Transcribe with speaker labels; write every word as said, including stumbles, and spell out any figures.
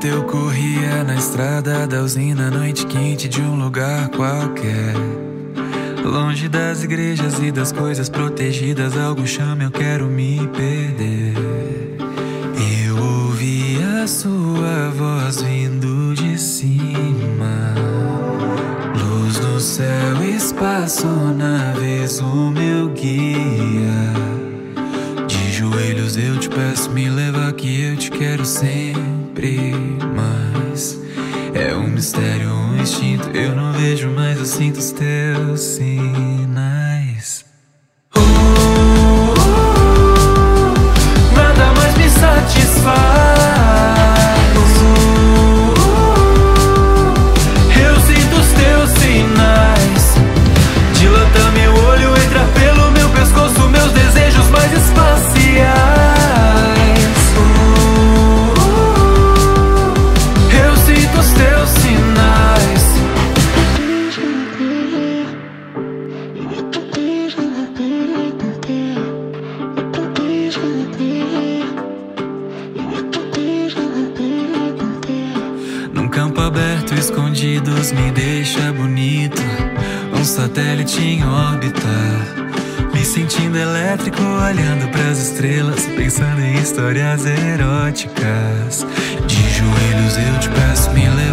Speaker 1: Enquanto eu corria na estrada da usina, noite quente de um lugar qualquer, longe das igrejas e das coisas protegidas, algo chama, eu quero me perder. Eu ouvi a sua voz vindo de cima, luz no céu, espaço, naves, o meu guia. De joelhos eu te peço, me leva que eu te quero sempre mais. É um mistério, um instinto, eu não vejo, mas eu sinto os teus sinais. Uh, uh, uh, nada mais me satisfaz. Uh, uh, eu sinto os teus sinais. Dilata meu olho, entra pelo meu pescoço, meus desejos mais espaciais. Teus sinais. Num campo aberto, escondidos, me deixa bonito. Um satélite em órbita, me sentindo elétrico, olhando pras estrelas, pensando em histórias eróticas. De joelhos eu te peço, me leva